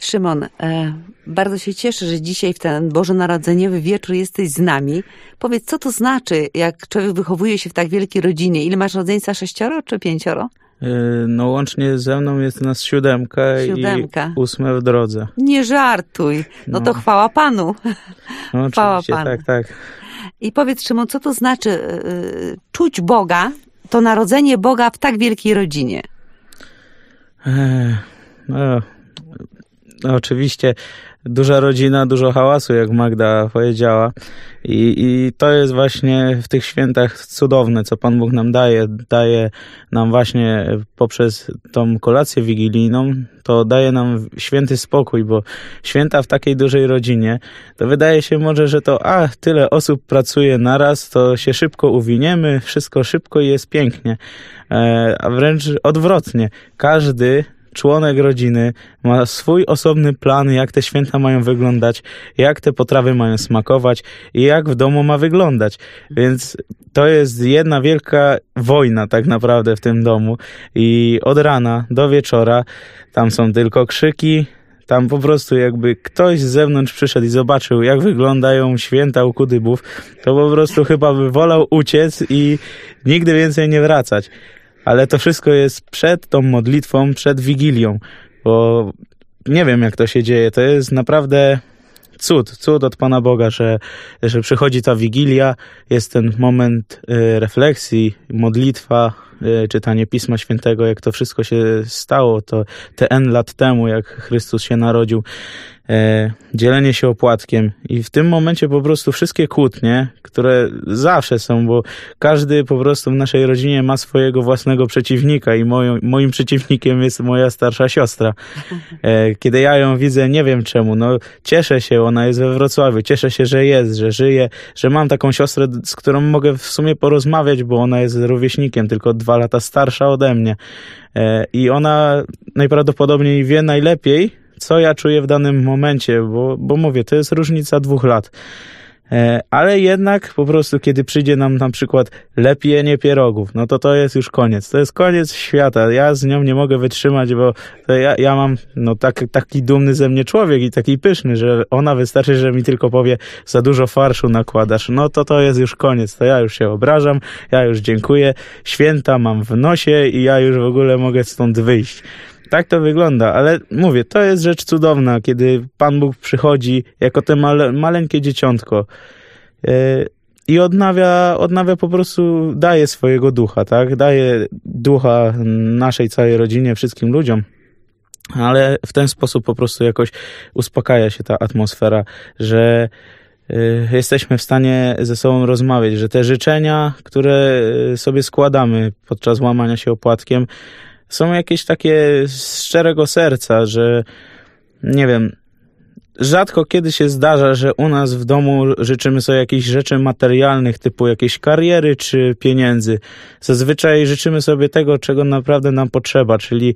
Szymon, bardzo się cieszę, że dzisiaj w ten bożonarodzeniowy wieczór jesteś z nami. Powiedz, co to znaczy, jak człowiek wychowuje się w tak wielkiej rodzinie? Ile masz rodzeństwa, 6 czy 5? No łącznie ze mną jest nas 7 i 8 w drodze. Nie żartuj. No to chwała Panu. No chwała oczywiście, Panu. tak. I powiedz, Szymon, co to znaczy czuć Boga, to narodzenie Boga w tak wielkiej rodzinie? No, oczywiście duża rodzina, dużo hałasu, jak Magda powiedziała. I to jest właśnie w tych świętach cudowne, co Pan Bóg nam daje. Daje nam właśnie poprzez tą kolację wigilijną, to daje nam święty spokój, bo święta w takiej dużej rodzinie, to wydaje się może, że to tyle osób pracuje naraz, to się szybko uwiniemy, wszystko szybko i jest pięknie. A wręcz odwrotnie. Każdy członek rodziny ma swój osobny plan, jak te święta mają wyglądać, jak te potrawy mają smakować i jak w domu ma wyglądać. Więc to jest jedna wielka wojna tak naprawdę w tym domu i od rana do wieczora tam są tylko krzyki. Tam po prostu jakby ktoś z zewnątrz przyszedł i zobaczył, jak wyglądają święta u Kudybów, to po prostu chyba by wolał uciec i nigdy więcej nie wracać. Ale to wszystko jest przed tą modlitwą, przed Wigilią, bo nie wiem, jak to się dzieje. To jest naprawdę cud od Pana Boga, że przychodzi ta Wigilia, jest ten moment refleksji, modlitwa, czytanie Pisma Świętego, jak to wszystko się stało, to te N lat temu, jak Chrystus się narodził, dzielenie się opłatkiem i w tym momencie po prostu wszystkie kłótnie, które zawsze są, bo każdy po prostu w naszej rodzinie ma swojego własnego przeciwnika i moim przeciwnikiem jest moja starsza siostra. Kiedy ja ją widzę, nie wiem czemu, no cieszę się, ona jest we Wrocławiu, cieszę się, że jest, że żyje, że mam taką siostrę, z którą mogę w sumie porozmawiać, bo ona jest rówieśnikiem, tylko 2 lata starsza ode mnie i ona najprawdopodobniej wie najlepiej, co ja czuję w danym momencie, bo mówię, to jest różnica 2 lat. Ale jednak po prostu, kiedy przyjdzie nam na przykład lepienie pierogów, no to jest już koniec. To jest koniec świata. Ja z nią nie mogę wytrzymać, bo to ja mam taki dumny ze mnie człowiek i taki pyszny, że ona wystarczy, że mi tylko powie, za dużo farszu nakładasz. No to jest już koniec. To ja już się obrażam, ja już dziękuję. Święta mam w nosie i ja już w ogóle mogę stąd wyjść. Tak to wygląda, ale mówię, to jest rzecz cudowna, kiedy Pan Bóg przychodzi jako te maleńkie dzieciątko i odnawia po prostu, daje swojego ducha, tak? Daje ducha naszej całej rodzinie, wszystkim ludziom, ale w ten sposób po prostu jakoś uspokaja się ta atmosfera, że jesteśmy w stanie ze sobą rozmawiać, że te życzenia, które sobie składamy podczas łamania się opłatkiem, są jakieś takie z szczerego serca, że nie wiem, rzadko kiedy się zdarza, że u nas w domu życzymy sobie jakichś rzeczy materialnych, typu jakieś kariery czy pieniędzy. Zazwyczaj życzymy sobie tego, czego naprawdę nam potrzeba, czyli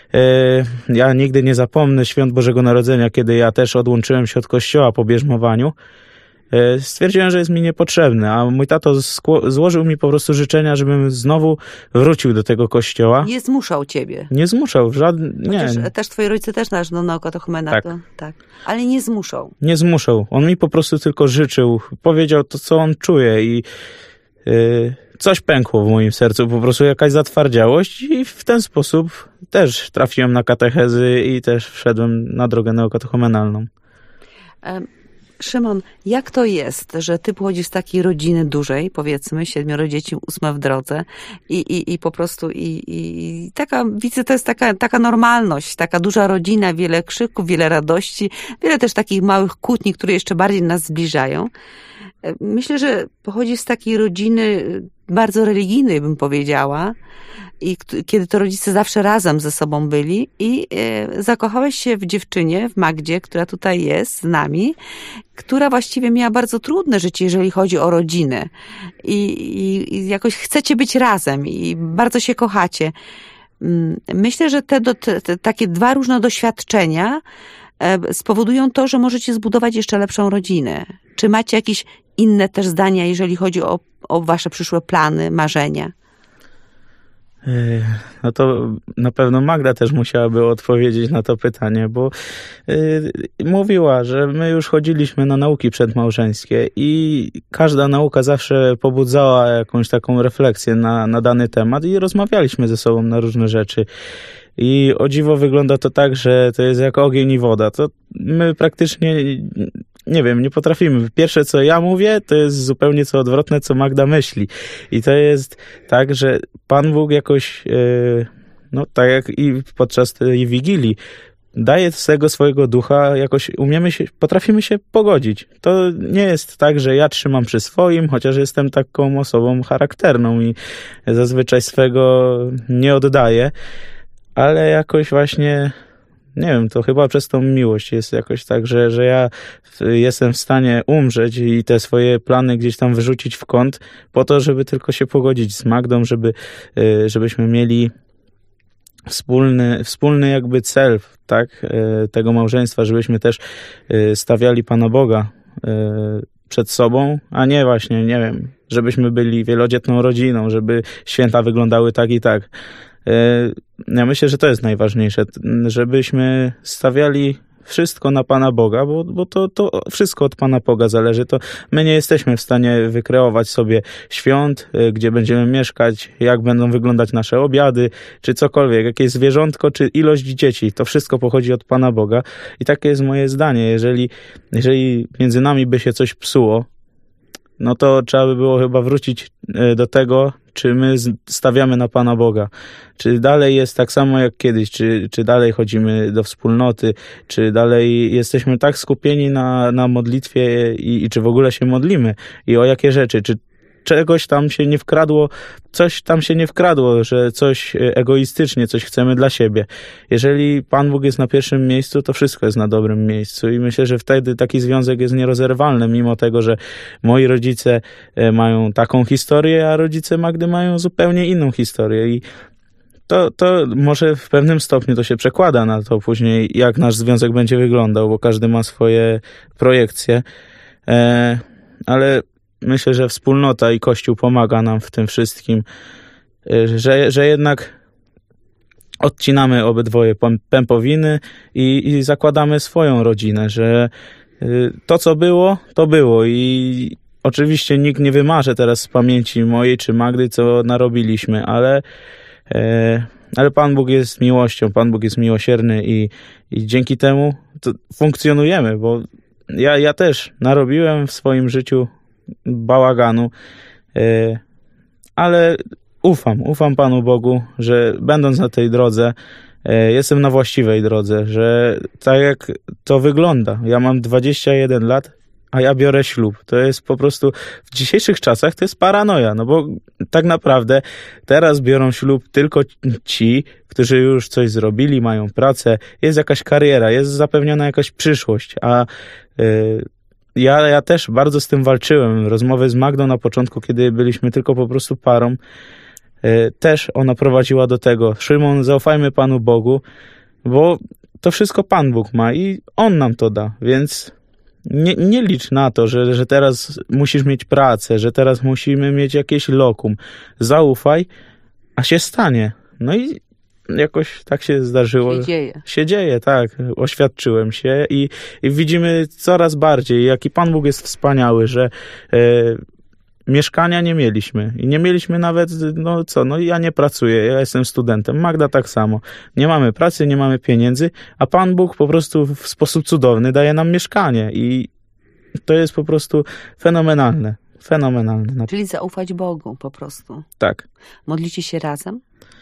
ja nigdy nie zapomnę świąt Bożego Narodzenia, kiedy ja też odłączyłem się od kościoła po bierzmowaniu. Stwierdziłem, że jest mi niepotrzebny, a mój tato złożył mi po prostu życzenia, żebym znowu wrócił do tego kościoła. Nie zmuszał ciebie. Nie zmuszał, nie. Też twoi rodzice też należą do katechumena. Tak. Ale nie zmuszał. Nie zmuszał. On mi po prostu tylko życzył. Powiedział to, co on czuje i coś pękło w moim sercu, po prostu jakaś zatwardziałość i w ten sposób też trafiłem na katechezy i też wszedłem na drogę neokatechumenalną. Szymon, jak to jest, że ty pochodzisz z takiej rodziny dużej, powiedzmy, 7 dzieci, 8 w drodze i po prostu i taka, widzę, to jest taka normalność, taka duża rodzina, wiele krzyków, wiele radości, wiele też takich małych kłótni, które jeszcze bardziej nas zbliżają. Myślę, że pochodzisz z takiej rodziny bardzo religijnej, bym powiedziała, i kiedy to rodzice zawsze razem ze sobą byli i zakochałeś się w dziewczynie, w Magdzie, która tutaj jest z nami, która właściwie miała bardzo trudne życie, jeżeli chodzi o rodzinę i jakoś chcecie być razem i bardzo się kochacie. Myślę, że te takie 2 różne doświadczenia spowodują to, że możecie zbudować jeszcze lepszą rodzinę. Czy macie jakieś inne też zdania, jeżeli chodzi o wasze przyszłe plany, marzenia? No to na pewno Magda też musiałaby odpowiedzieć na to pytanie, bo mówiła, że my już chodziliśmy na nauki przedmałżeńskie i każda nauka zawsze pobudzała jakąś taką refleksję na dany temat i rozmawialiśmy ze sobą na różne rzeczy. I o dziwo wygląda to tak, że to jest jak ogień i woda. To my praktycznie, nie wiem, nie potrafimy. Pierwsze, co ja mówię, to jest zupełnie co odwrotne, co Magda myśli. I to jest tak, że Pan Bóg jakoś, no tak jak i podczas tej Wigilii, daje z tego swojego ducha, jakoś potrafimy się pogodzić. To nie jest tak, że ja trzymam przy swoim, chociaż jestem taką osobą charakterną i zazwyczaj swego nie oddaję. Ale jakoś właśnie, nie wiem, to chyba przez tą miłość jest jakoś tak, że ja jestem w stanie umrzeć i te swoje plany gdzieś tam wyrzucić w kąt po to, żeby tylko się pogodzić z Magdą, żebyśmy mieli wspólny jakby cel, tak, tego małżeństwa, żebyśmy też stawiali Pana Boga przed sobą, a nie właśnie, nie wiem, żebyśmy byli wielodzietną rodziną, żeby święta wyglądały tak i tak. Ja myślę, że to jest najważniejsze, żebyśmy stawiali wszystko na Pana Boga, bo to wszystko od Pana Boga zależy. To my nie jesteśmy w stanie wykreować sobie świąt, gdzie będziemy mieszkać, jak będą wyglądać nasze obiady, czy cokolwiek, jakieś zwierzątko, czy ilość dzieci. To wszystko pochodzi od Pana Boga i takie jest moje zdanie. Jeżeli między nami by się coś psuło, no to trzeba by było chyba wrócić do tego, czy my stawiamy na Pana Boga. Czy dalej jest tak samo jak kiedyś, czy dalej chodzimy do wspólnoty, czy dalej jesteśmy tak skupieni na modlitwie i czy w ogóle się modlimy i o jakie rzeczy, czy czegoś tam się nie wkradło, coś tam się nie wkradło, że coś egoistycznie, coś chcemy dla siebie. Jeżeli Pan Bóg jest na pierwszym miejscu, to wszystko jest na dobrym miejscu i myślę, że wtedy taki związek jest nierozerwalny, mimo tego, że moi rodzice mają taką historię, a rodzice Magdy mają zupełnie inną historię i to może w pewnym stopniu to się przekłada na to później, jak nasz związek będzie wyglądał, bo każdy ma swoje projekcje, ale myślę, że wspólnota i Kościół pomaga nam w tym wszystkim, że jednak odcinamy obydwoje pępowiny i zakładamy swoją rodzinę, że to, co było, to było i oczywiście nikt nie wymaże teraz z pamięci mojej czy Magdy, co narobiliśmy, ale Pan Bóg jest miłością, Pan Bóg jest miłosierny i dzięki temu to funkcjonujemy, bo ja też narobiłem w swoim życiu bałaganu, ale ufam Panu Bogu, że będąc na tej drodze, jestem na właściwej drodze, że tak jak to wygląda, ja mam 21 lat, a ja biorę ślub. To jest po prostu w dzisiejszych czasach to jest paranoja, no bo tak naprawdę teraz biorą ślub tylko ci, którzy już coś zrobili, mają pracę, jest jakaś kariera, jest zapewniona jakaś przyszłość, a ja też bardzo z tym walczyłem. Rozmowy z Magdą na początku, kiedy byliśmy tylko po prostu parą, też ona prowadziła do tego. Szymon, zaufajmy Panu Bogu, bo to wszystko Pan Bóg ma i On nam to da, więc nie licz na to, że teraz musisz mieć pracę, że teraz musimy mieć jakieś lokum. Zaufaj, a się stanie. No i jakoś tak się zdarzyło. Się dzieje, tak. Oświadczyłem się i widzimy coraz bardziej, jaki Pan Bóg jest wspaniały, że mieszkania nie mieliśmy. I nie mieliśmy nawet, ja nie pracuję, ja jestem studentem. Magda tak samo. Nie mamy pracy, nie mamy pieniędzy, a Pan Bóg po prostu w sposób cudowny daje nam mieszkanie i to jest po prostu fenomenalne. Fenomenalne. Czyli zaufać Bogu po prostu. Tak. Modlicie się razem?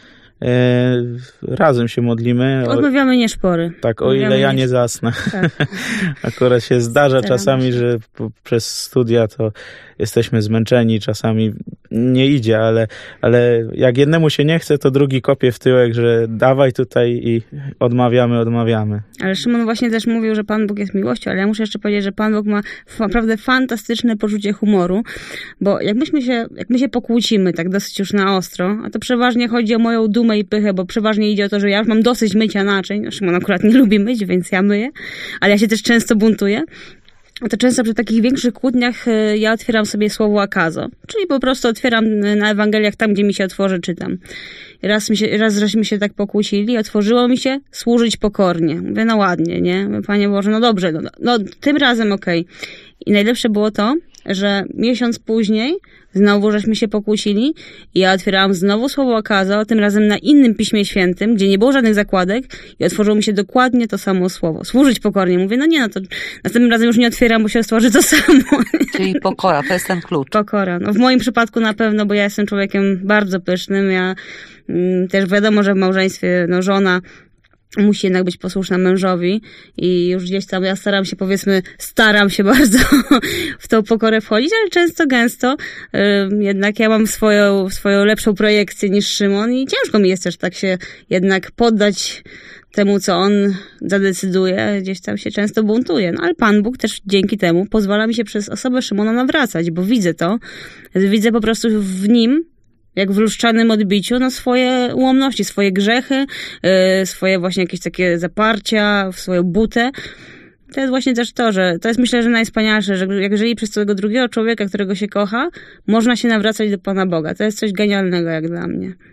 Razem się modlimy. Odmawiamy nieszpory. Tak, o ile ja nie zasnę. Tak. Akurat się zdarza czasami, że przez studia to jesteśmy zmęczeni, czasami nie idzie, ale jak jednemu się nie chce, to drugi kopie w tyłek, że dawaj tutaj i odmawiamy. Ale Szymon właśnie też mówił, że Pan Bóg jest miłością, ale ja muszę jeszcze powiedzieć, że Pan Bóg ma naprawdę fantastyczne poczucie humoru, bo jak my się pokłócimy tak dosyć już na ostro, a to przeważnie chodzi o moją dumę i pychę, bo przeważnie idzie o to, że ja już mam dosyć mycia naczyń. Szymon akurat nie lubi myć, więc ja myję, ale ja się też często buntuję. to często przy takich większych kłótniach ja otwieram sobie słowo akazo, czyli po prostu otwieram na Ewangeliach tam, gdzie mi się otworzy, czytam. Raz żeśmy się tak pokłócili, otworzyło mi się służyć pokornie. Mówię, no ładnie, nie? Panie Boże, no dobrze, no tym razem okej. I najlepsze było to, że miesiąc później znowu żeśmy się pokłócili i ja otwierałam znowu słowo akazo, tym razem na innym Piśmie Świętym, gdzie nie było żadnych zakładek i otworzyło mi się dokładnie to samo słowo. Służyć pokornie. Mówię, no nie, no to następnym razem już nie otwieram, bo się otworzy to samo. Czyli pokora, to jest ten klucz. Pokora. No w moim przypadku na pewno, bo ja jestem człowiekiem bardzo pysznym. Ja też wiadomo, że w małżeństwie żona musi jednak być posłuszna mężowi i już gdzieś tam ja staram się bardzo w tą pokorę wchodzić, ale często, gęsto jednak ja mam swoją lepszą projekcję niż Szymon i ciężko mi jest też tak się jednak poddać temu, co on zadecyduje, gdzieś tam się często buntuje. No ale Pan Bóg też dzięki temu pozwala mi się przez osobę Szymona nawracać, bo widzę po prostu w nim, jak w lustrzanym odbiciu, swoje ułomności, swoje grzechy, swoje właśnie jakieś takie zaparcia, swoją butę. To jest właśnie też to, że to jest myślę, że najwspanialsze, że jeżeli przez tego drugiego człowieka, którego się kocha, można się nawracać do Pana Boga. To jest coś genialnego jak dla mnie.